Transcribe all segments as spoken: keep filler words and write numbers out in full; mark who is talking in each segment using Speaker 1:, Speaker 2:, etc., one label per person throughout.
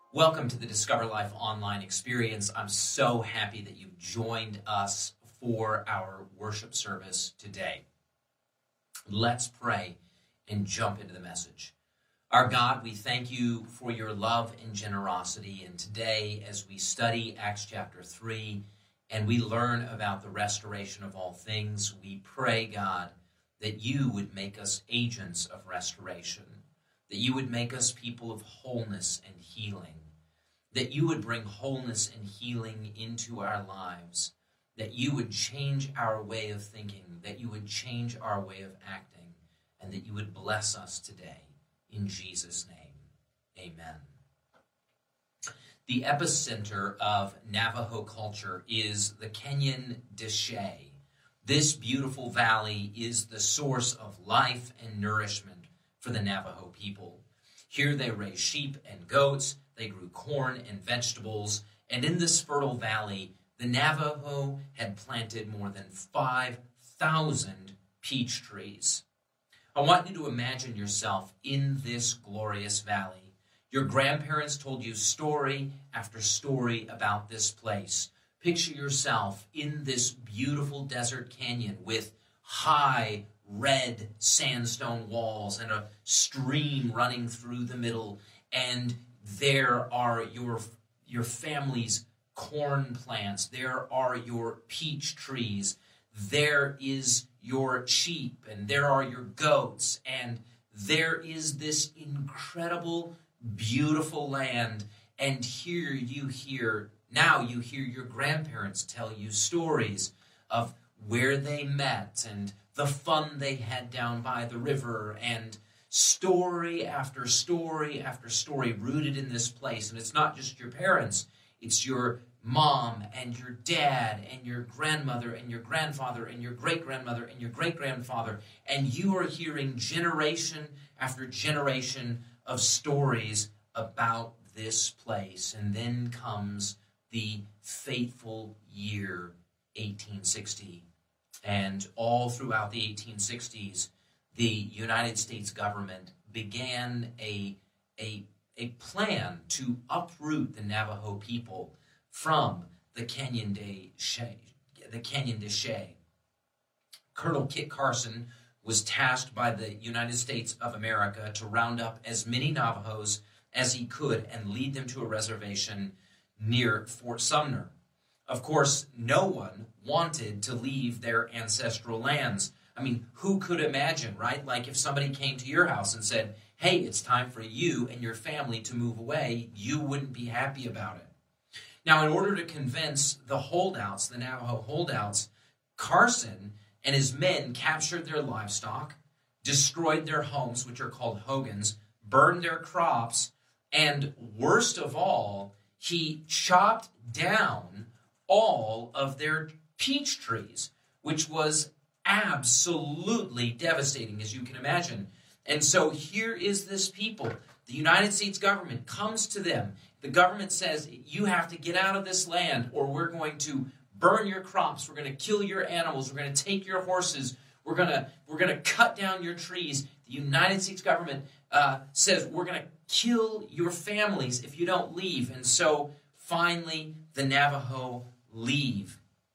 Speaker 1: Welcome to the Discover Life online experience. I'm so happy that you've joined us for our worship service today. Let's pray and jump into the message. Our God, we thank you for your love and generosity. And today, as we study Acts chapter three and we learn about the restoration of all things, we pray, God, that you would make us agents of restoration, that you would make us people of wholeness and healing, that you would bring wholeness and healing into our lives, that you would change our way of thinking, that you would change our way of acting, and that you would bless us today. In Jesus' name, amen. The epicenter of Navajo culture is the Canyon de Chelly. This beautiful valley is the source of life and nourishment for the Navajo people. Here they raised sheep and goats, they grew corn and vegetables, and in this fertile valley, the Navajo had planted more than five thousand peach trees. I want you to imagine yourself in this glorious valley. Your grandparents told you story after story about this place. Picture yourself in this beautiful desert canyon with high red sandstone walls and a stream running through the middle, and there are your, your family's corn plants. There are your peach trees. There is your sheep, and there are your goats, and there is this incredible, beautiful land. And here you hear, now you hear your grandparents tell you stories of where they met and the fun they had down by the river, and story after story after story rooted in this place. And it's not just your parents, it's your mom and your dad and your grandmother and your grandfather and your great-grandmother and your great-grandfather. And you are hearing generation after generation of stories about this place. And then comes the fateful year eighteen sixty. And all throughout the eighteen sixties, the United States government began a, a, a plan to uproot the Navajo people from the Canyon de Chelly. The Canyon de Chelly. Colonel Kit Carson was tasked by the United States of America to round up as many Navajos as he could and lead them to a reservation near Fort Sumner. Of course, no one wanted to leave their ancestral lands. I mean, who could imagine, right? Like if somebody came to your house and said, hey, it's time for you and your family to move away, you wouldn't be happy about it. Now, in order to convince the holdouts, the Navajo holdouts, Carson and his men captured their livestock, destroyed their homes, which are called hogans, burned their crops, and worst of all, he chopped down all of their peach trees, which was absolutely devastating, as you can imagine. And so here is this people. The United States government comes to them. The government says, you have to get out of this land or we're going to burn your crops. We're going to kill your animals. We're going to take your horses. We're going to, we're going to cut down your trees. The United States government uh, says, we're going to kill your families if you don't leave. And so finally, the Navajo leave.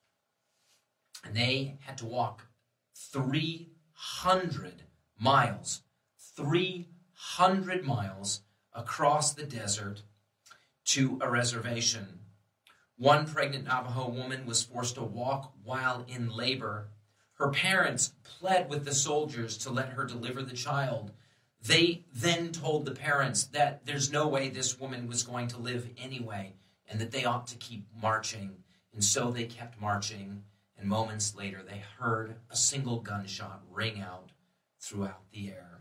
Speaker 1: And they had to walk three hundred miles, three hundred miles across the desert to a reservation. One pregnant Navajo woman was forced to walk while in labor. Her parents pled with the soldiers to let her deliver the child. They then told the parents that there's no way this woman was going to live anyway, and that they ought to keep marching. And so they kept marching, and moments later they heard a single gunshot ring out throughout the air.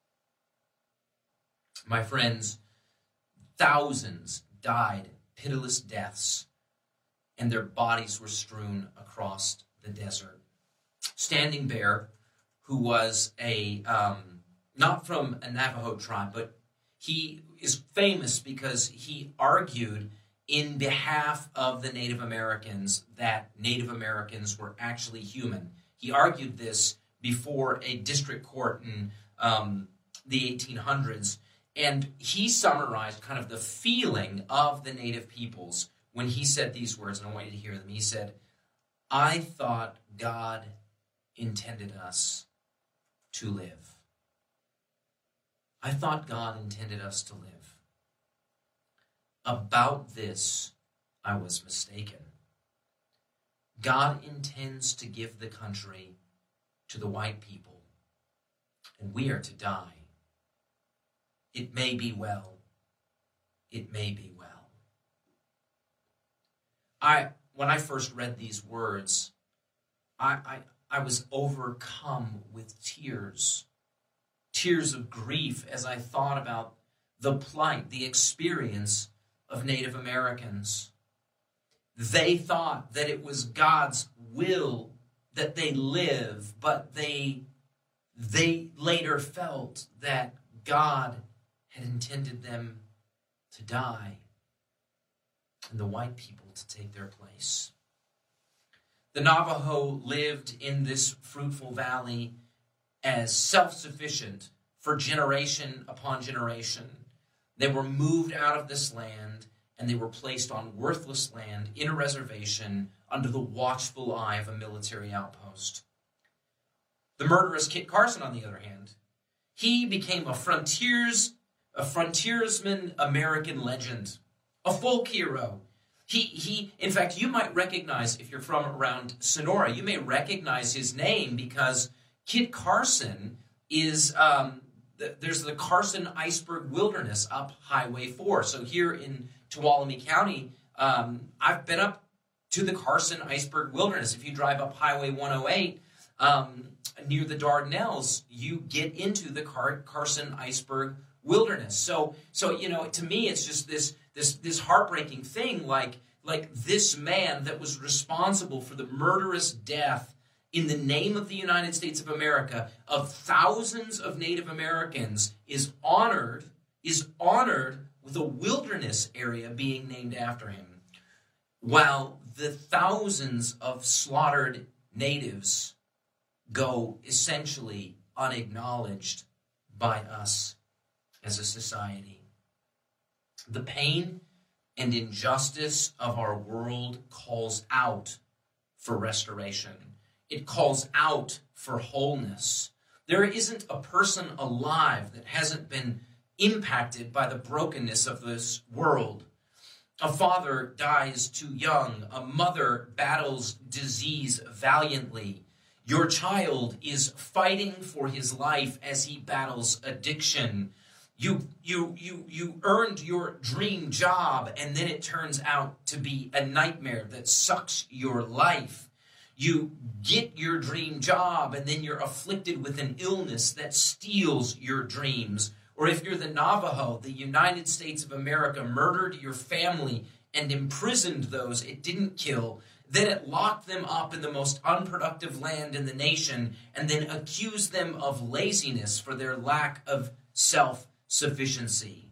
Speaker 1: My friends, thousands died pitiless deaths, and their bodies were strewn across the desert. Standing Bear, who was a um, not from a Navajo tribe, but he is famous because he argued in behalf of the Native Americans that Native Americans were actually human. He argued this before a district court in um, the eighteen hundreds, And he summarized kind of the feeling of the native peoples when he said these words, and I want you to hear them. He said, "I thought God intended us to live. I thought God intended us to live. About this, I was mistaken. God intends to give the country to the white people, and we are to die. It may be well. It may be well." I, when I first read these words, I, I, I was overcome with tears, tears of grief as I thought about the plight, the experience of Native Americans. They thought that it was God's will that they live, but they, they later felt that God had intended them to die and the white people to take their place. The Navajo lived in this fruitful valley as self-sufficient for generation upon generation. They were moved out of this land and they were placed on worthless land in a reservation under the watchful eye of a military outpost. The murderous Kit Carson, on the other hand, he became a frontiers, a frontiersman American legend, a folk hero. He, he, in fact, you might recognize, if you're from around Sonora, you may recognize his name because Kit Carson is, um, the, there's the Carson Iceberg Wilderness up Highway four. So here in Tuolumne County, um, I've been up to the Carson Iceberg Wilderness. If you drive up Highway one oh eight um, near the Dardanelles, you get into the Car- Carson Iceberg Wilderness. So, so you know, to me, it's just this this this heartbreaking thing, like like this man that was responsible for the murderous death in the name of the United States of America of thousands of Native Americans is honored is honored with a wilderness area being named after him, while the thousands of slaughtered natives go essentially unacknowledged by us as a society. The pain and injustice of our world calls out for restoration. It calls out for wholeness. There isn't a person alive that hasn't been impacted by the brokenness of this world. A father dies too young. A mother battles disease valiantly. Your child is fighting for his life as he battles addiction. You, you, you, you earned your dream job, and then it turns out to be a nightmare that sucks your life. You get your dream job, and then you're afflicted with an illness that steals your dreams. Or if you're the Navajo, the United States of America murdered your family and imprisoned those it didn't kill. Then it locked them up in the most unproductive land in the nation and then accused them of laziness for their lack of self-sufficiency.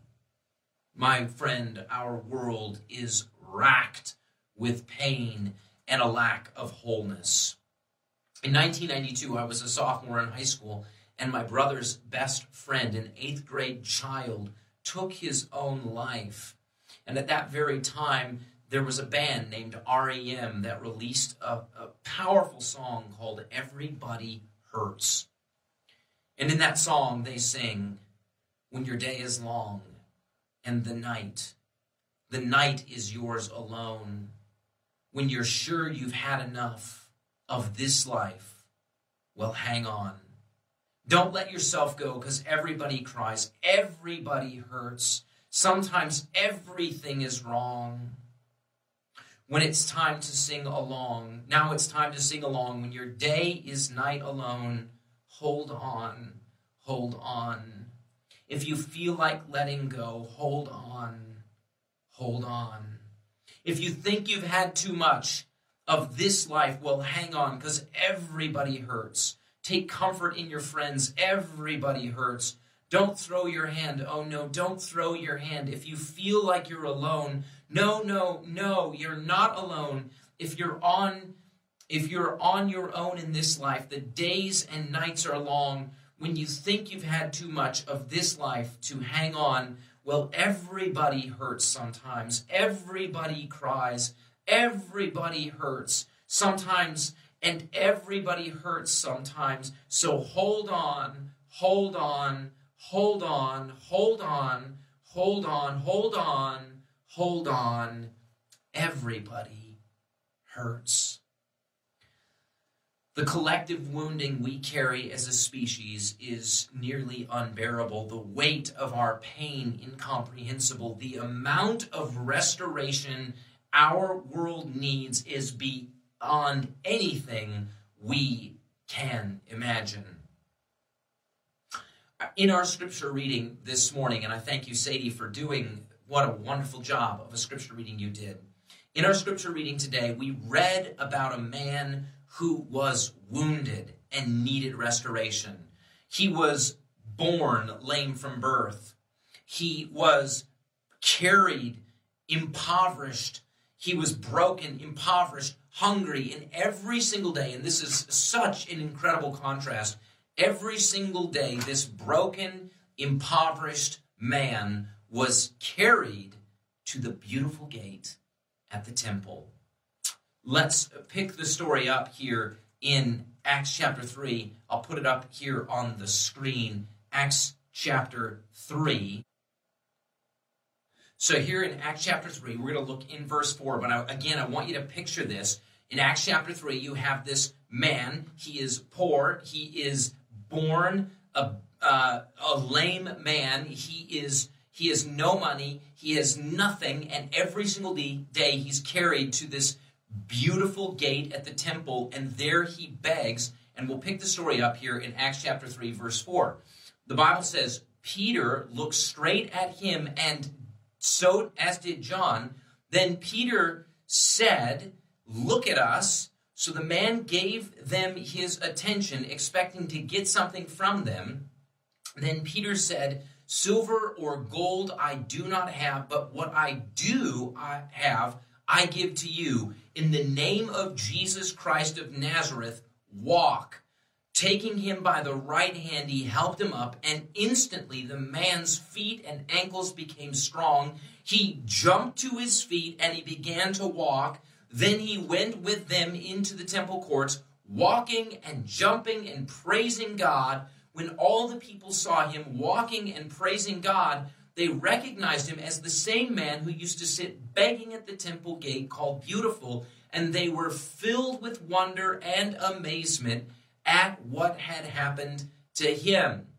Speaker 1: My friend, our world is racked with pain and a lack of wholeness. In nineteen ninety-two, I was a sophomore in high school, and my brother's best friend, an eighth grade child, took his own life. And at that very time, there was a band named R E M that released a, a powerful song called Everybody Hurts. And in that song, they sing, "When your day is long and the night, the night is yours alone. When you're sure you've had enough of this life, well, hang on. Don't let yourself go, because everybody cries. Everybody hurts. Sometimes everything is wrong. When it's time to sing along, now it's time to sing along. When your day is night alone, hold on, hold on. If you feel like letting go, hold on, hold on. If you think you've had too much of this life, well, hang on, because everybody hurts. Take comfort in your friends. Everybody hurts. Don't throw your hand. Oh, no, don't throw your hand. If you feel like you're alone, no, no, no, you're not alone. If you're on, if you're on your own in this life, the days and nights are long, when you think you've had too much of this life to hang on, well, everybody hurts sometimes. Everybody cries. Everybody hurts sometimes, and everybody hurts sometimes. So hold on, hold on, hold on, hold on, hold on, hold on, hold on. Everybody hurts. The collective wounding we carry as a species is nearly unbearable. The weight of our pain incomprehensible. The amount of restoration our world needs is beyond anything we can imagine. In our scripture reading this morning, and I thank you, Sadie, for doing what a wonderful job of a scripture reading you did. In our scripture reading today, we read about a man who was wounded and needed restoration. He was born lame from birth. He was carried, impoverished. He was broken, impoverished, hungry, and every single day, and this is such an incredible contrast, every single day this broken, impoverished man was carried to the beautiful gate at the temple. Let's pick the story up here in Acts chapter three. I'll put it up here on the screen. Acts chapter three. So here in Acts chapter three, we're going to look in verse four. But I, again, I want you to picture this. In Acts chapter three, you have this man. He is poor. He is born a, uh, a lame man. He is he has no money. He has nothing. And every single day, day he's carried to this beautiful gate at the temple, and there he begs, and we'll pick the story up here in Acts chapter three, verse four. The Bible says, Peter looked straight at him, and so as did John. Then Peter said, "Look at us." So the man gave them his attention, expecting to get something from them. Then Peter said, "Silver or gold I do not have, but what I do I have, I give to you. In the name of Jesus Christ of Nazareth, walk." Taking him by the right hand, he helped him up, and instantly the man's feet and ankles became strong. He jumped to his feet, and he began to walk. Then he went with them into the temple courts, walking and jumping and praising God. When all the people saw him walking and praising God, they recognized him as the same man who used to sit begging at the temple gate called Beautiful, and they were filled with wonder and amazement at what had happened to him.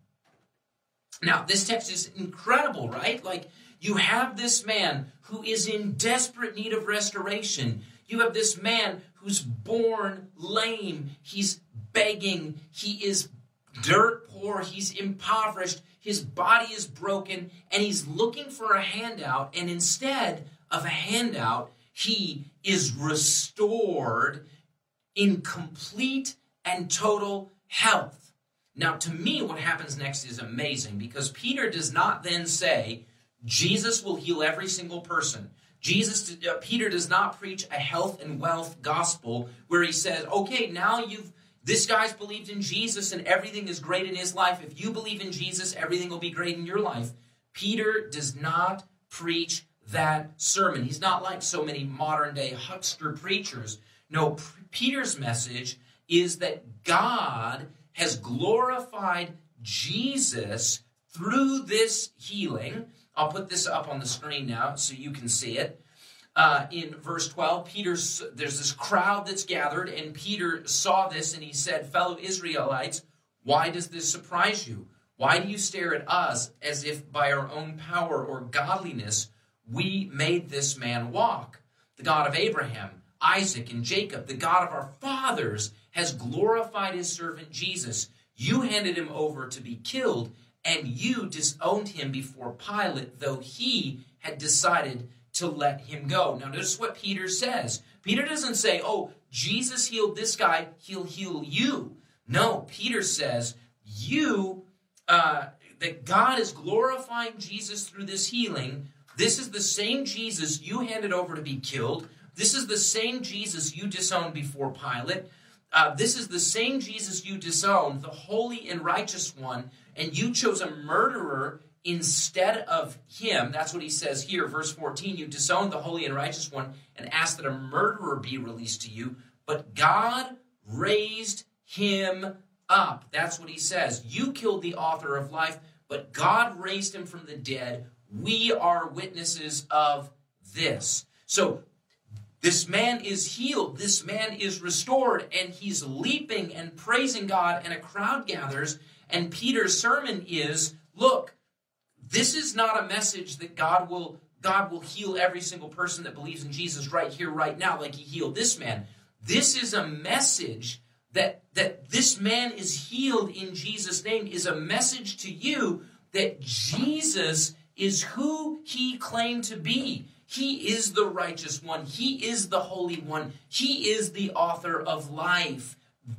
Speaker 1: Now, this text is incredible, right? Like, you have this man who is in desperate need of restoration. You have this man who's born lame. He's begging. He is dirt poor. He's impoverished. His body is broken, and he's looking for a handout, and instead of a handout, he is restored in complete and total health. Now, to me, what happens next is amazing, because Peter does not then say, Jesus will heal every single person. Jesus, uh, Peter does not preach a health and wealth gospel where he says, okay, now you've This guy's believed in Jesus and everything is great in his life. If you believe in Jesus, everything will be great in your life. Peter does not preach that sermon. He's not like so many modern day huckster preachers. No, Peter's message is that God has glorified Jesus through this healing. I'll put this up on the screen now so you can see it. Uh, in verse twelve, Peter's, there's this crowd that's gathered, and Peter saw this, and he said, "Fellow Israelites, why does this surprise you? Why do you stare at us as if by our own power or godliness we made this man walk? The God of Abraham, Isaac, and Jacob, the God of our fathers, has glorified his servant Jesus. You handed him over to be killed, and you disowned him before Pilate, though he had decided to let him go." Now, notice what Peter says. Peter doesn't say, oh, Jesus healed this guy, he'll heal you. No, Peter says, you, uh, that God is glorifying Jesus through this healing. This is the same Jesus you handed over to be killed. This is the same Jesus you disowned before Pilate. uh, this is the same Jesus you disowned, the holy and righteous one, and you chose a murderer instead of him. That's what he says here, verse fourteen. You disowned the holy and righteous one and asked that a murderer be released to you, but God raised him up. That's what he says. You killed the author of life, but God raised him from the dead. We are witnesses of this. So this man is healed. This man is restored, and he's leaping and praising God, and a crowd gathers, and Peter's sermon is, look, this is not a message that God will, God will heal every single person that believes in Jesus right here, right now, like he healed this man. This is a message that, that this man is healed in Jesus' name, is a message to you that Jesus is who he claimed to be. He is the righteous one. He is the holy one. He is the author of life.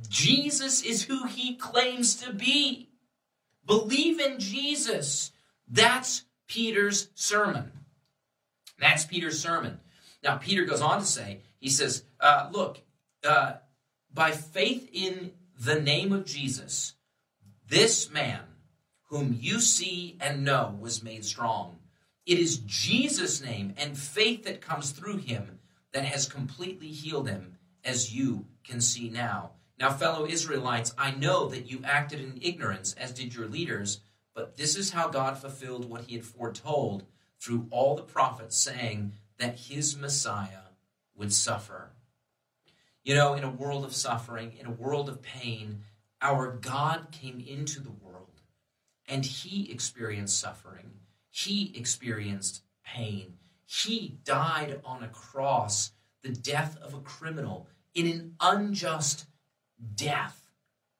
Speaker 1: Jesus is who he claims to be. Believe in Jesus. That's Peter's sermon. That's Peter's sermon. Now, Peter goes on to say, he says, uh, look, uh, by faith in the name of Jesus, this man whom you see and know was made strong. It is Jesus' name and faith that comes through him that has completely healed him, as you can see now. Now, fellow Israelites, I know that you acted in ignorance, as did your leaders, but this is how God fulfilled what he had foretold through all the prophets, saying that his Messiah would suffer. You know, in a world of suffering, in a world of pain, our God came into the world, and he experienced suffering. He experienced pain. He died on a cross, the death of a criminal, in an unjust death.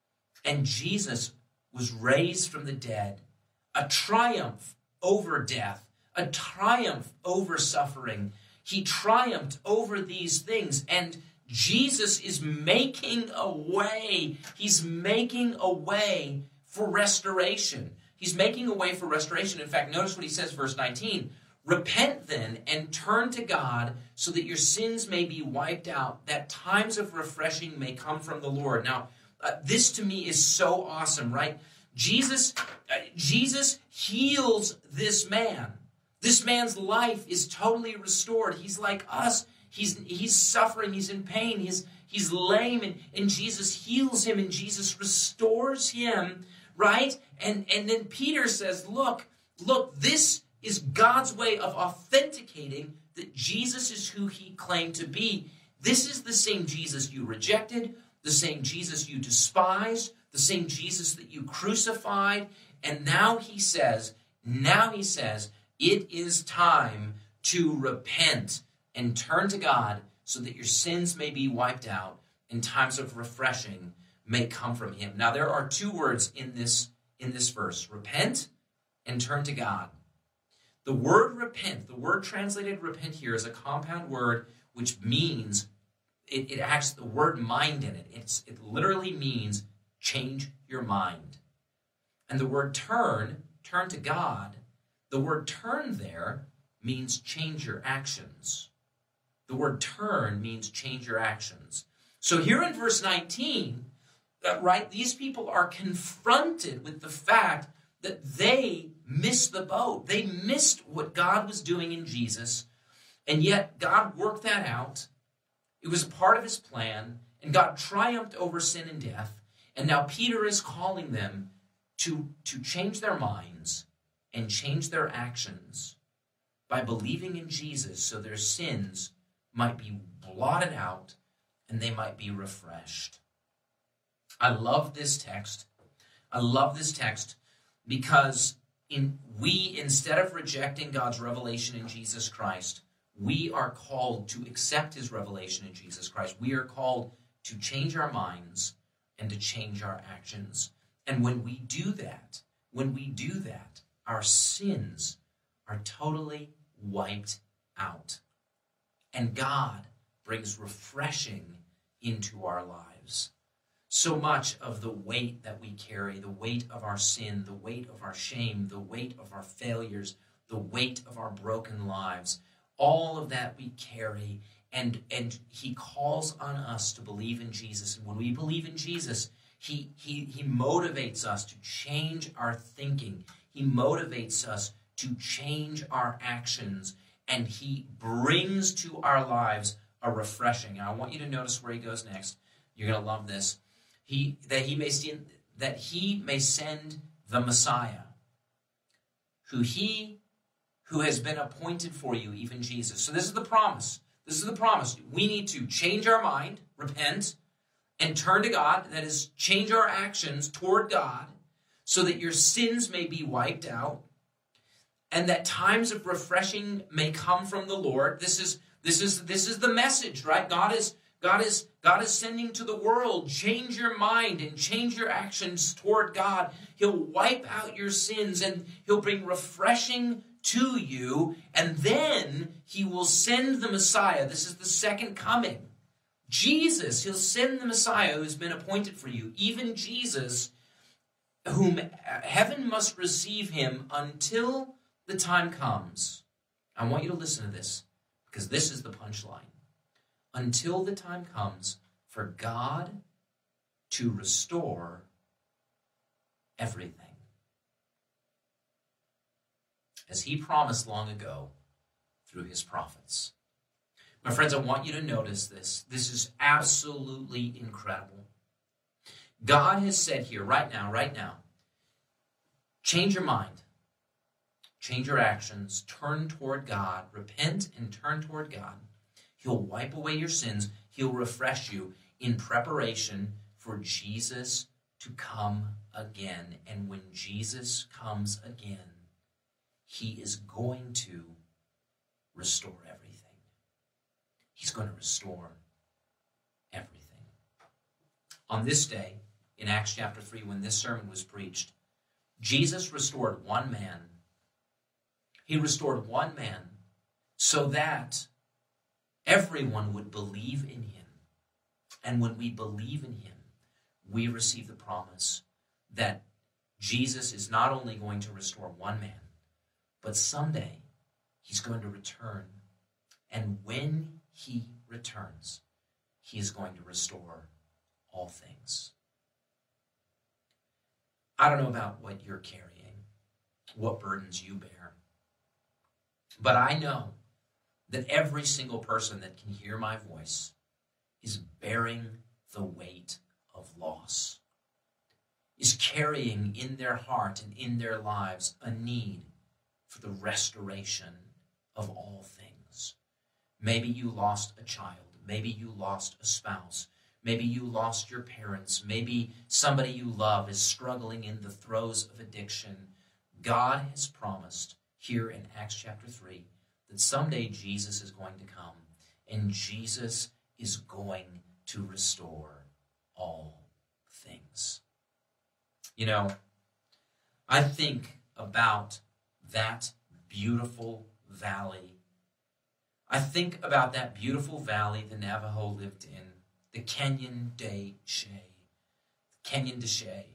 Speaker 1: And Jesus was raised from the dead, a triumph over death, a triumph over suffering. He triumphed over these things, and Jesus is making a way. He's making a way for restoration. He's making a way for restoration. In fact, notice what he says, verse nineteen. Repent then and turn to God so that your sins may be wiped out, that times of refreshing may come from the Lord. Now, uh, this to me is so awesome, right? Jesus, uh, Jesus heals this man. This man's life is totally restored. He's like us. He's, he's suffering. He's in pain. He's, he's lame. And, and Jesus heals him, and Jesus restores him, right? And, and then Peter says, look, look, this is God's way of authenticating that Jesus is who he claimed to be. This is the same Jesus you rejected, the same Jesus you despised, the same Jesus that you crucified. And now he says, now he says, it is time to repent and turn to God so that your sins may be wiped out and times of refreshing may come from him. Now, there are two words in this, in this verse, repent and turn to God. The word repent, the word translated repent here is a compound word which means, it, it has the word mind in it. It's, it literally means change your mind. And the word turn, turn to God, the word turn there means change your actions. The word turn means change your actions. So here in verse nineteen, uh, right, these people are confronted with the fact that they missed the boat. They missed what God was doing in Jesus, and yet God worked that out. It was part of his plan, and God triumphed over sin and death. And now Peter is calling them to, to change their minds and change their actions by believing in Jesus so their sins might be blotted out and they might be refreshed. I love this text. I love this text because in, we, instead of rejecting God's revelation in Jesus Christ, we are called to accept his revelation in Jesus Christ. We are called to change our minds and to change our actions. And when we do that, when we do that, our sins are totally wiped out. And God brings refreshing into our lives. So much of the weight that we carry, the weight of our sin, the weight of our shame, the weight of our failures, the weight of our broken lives, all of that we carry, And, and he calls on us to believe in Jesus. And when we believe in Jesus, he, he, he motivates us to change our thinking. He motivates us to change our actions. And he brings to our lives a refreshing. And I want you to notice where he goes next. You're going to love this. He, that he may send, that he may send the Messiah, who he who has been appointed for you, even Jesus. So this is the promise. This is the promise. We need to change our mind, repent, and turn to God. That is, change our actions toward God so that your sins may be wiped out and that times of refreshing may come from the Lord. This is this is this is the message, right? God is God is God is sending to the world. Change your mind and change your actions toward God. He'll wipe out your sins and he'll bring refreshing to you, and then he will send the Messiah. This is the second coming. Jesus, he'll send the Messiah who's been appointed for you, even Jesus, whom heaven must receive him until the time comes. I want you to listen to this, because this is the punchline. Until the time comes for God to restore everything, as he promised long ago through his prophets. My friends, I want you to notice this. This is absolutely incredible. God has said here, right now, right now, change your mind, change your actions, turn toward God, repent and turn toward God. He'll wipe away your sins. He'll refresh you in preparation for Jesus to come again. And when Jesus comes again, he is going to restore everything. He's going to restore everything. On this day, in Acts chapter three, when this sermon was preached, Jesus restored one man. He restored one man so that everyone would believe in him. And when we believe in him, we receive the promise that Jesus is not only going to restore one man, but someday he's going to return. And when he returns, he is going to restore all things. I don't know about what you're carrying, what burdens you bear, but I know that every single person that can hear my voice is bearing the weight of loss, is carrying in their heart and in their lives a need for the restoration of all things. Maybe you lost a child. Maybe you lost a spouse. Maybe you lost your parents. Maybe somebody you love is struggling in the throes of addiction. God has promised here in Acts chapter three that someday Jesus is going to come, and Jesus is going to restore all things. You know, I think about that beautiful valley. I think about that beautiful valley the Navajo lived in, the Canyon de Chelly, Canyon de Chelly,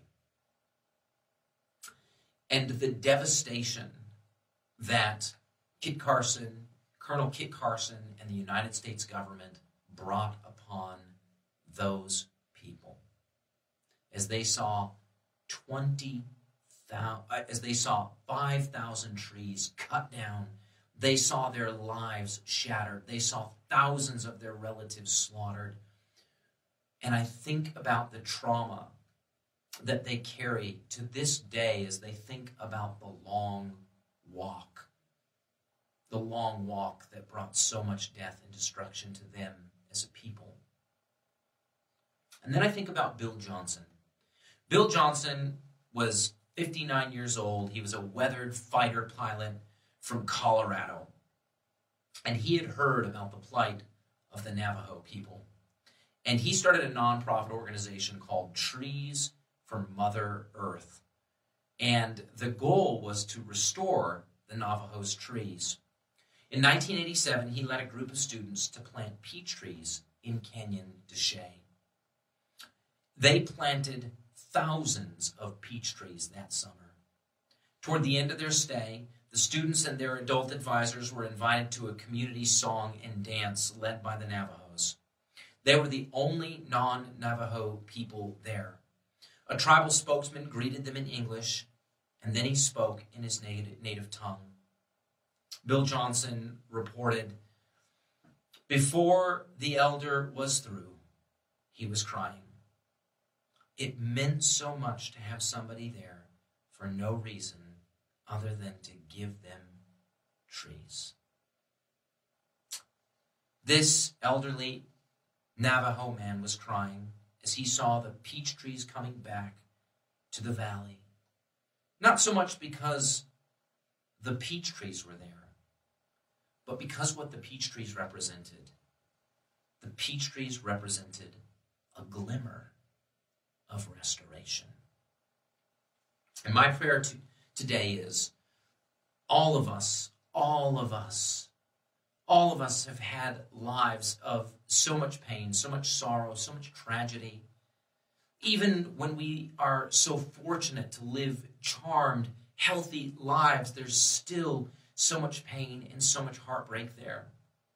Speaker 1: and the devastation that Kit Carson, Colonel Kit Carson, and the United States government brought upon those people as they saw twenty as they saw five thousand trees cut down. They saw their lives shattered. They saw thousands of their relatives slaughtered. And I think about the trauma that they carry to this day as they think about the long walk. The long walk that brought so much death and destruction to them as a people. And then I think about Bill Johnson. Bill Johnson was fifty-nine years old. He was a weathered fighter pilot from Colorado. And he had heard about the plight of the Navajo people. And he started a nonprofit organization called Trees for Mother Earth. And the goal was to restore the Navajo's trees. In nineteen eighty-seven, he led a group of students to plant peach trees in Canyon de Chelly. They planted thousands of peach trees that summer. Toward the end of their stay, the The students and their adult advisors were invited to a community song and dance led by the Navajos. They were the only non-Navajo people there. A tribal spokesman greeted them in English, and then he spoke in his native, native tongue. Bill Johnson reported, "Before the elder was through, he was crying. It meant so much to have somebody there for no reason other than to give them trees." This elderly Navajo man was crying as he saw the peach trees coming back to the valley. Not so much because the peach trees were there, but because what the peach trees represented. The peach trees represented a glimmer of restoration. And my prayer to, today is all of us, all of us, all of us have had lives of so much pain, so much sorrow, so much tragedy. Even when we are so fortunate to live charmed, healthy lives, there's still so much pain and so much heartbreak there.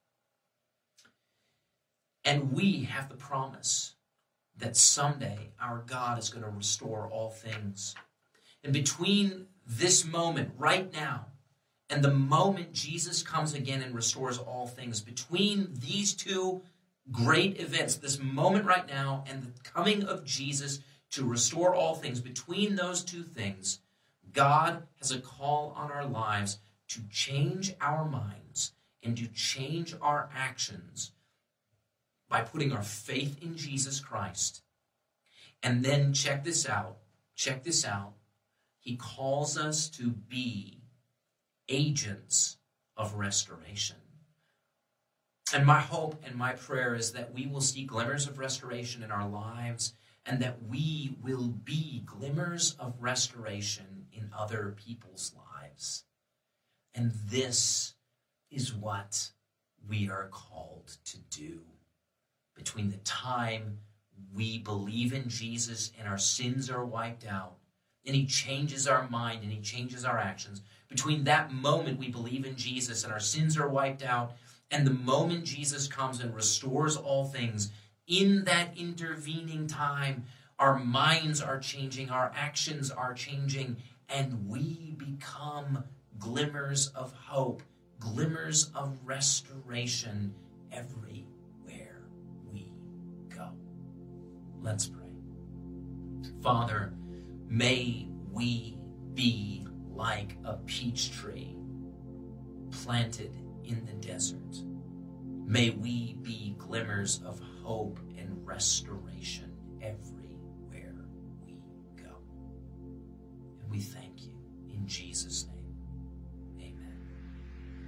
Speaker 1: And we have the promise that someday our God is going to restore all things. And between this moment right now and the moment Jesus comes again and restores all things, between these two great events, this moment right now and the coming of Jesus to restore all things, between those two things, God has a call on our lives to change our minds and to change our actions by putting our faith in Jesus Christ. And then check this out, check this out. He calls us to be agents of restoration. And my hope and my prayer is that we will see glimmers of restoration in our lives and that we will be glimmers of restoration in other people's lives. And this is what we are called to do. Between the time we believe in Jesus and our sins are wiped out, and he changes our mind and he changes our actions, between that moment we believe in Jesus and our sins are wiped out, and the moment Jesus comes and restores all things, in that intervening time, our minds are changing, our actions are changing, and we become glimmers of hope, glimmers of restoration everywhere we go. Let's pray. Father, may we be like a peach tree planted in the desert. May we be glimmers of hope and restoration everywhere we go. And we thank you in Jesus' name.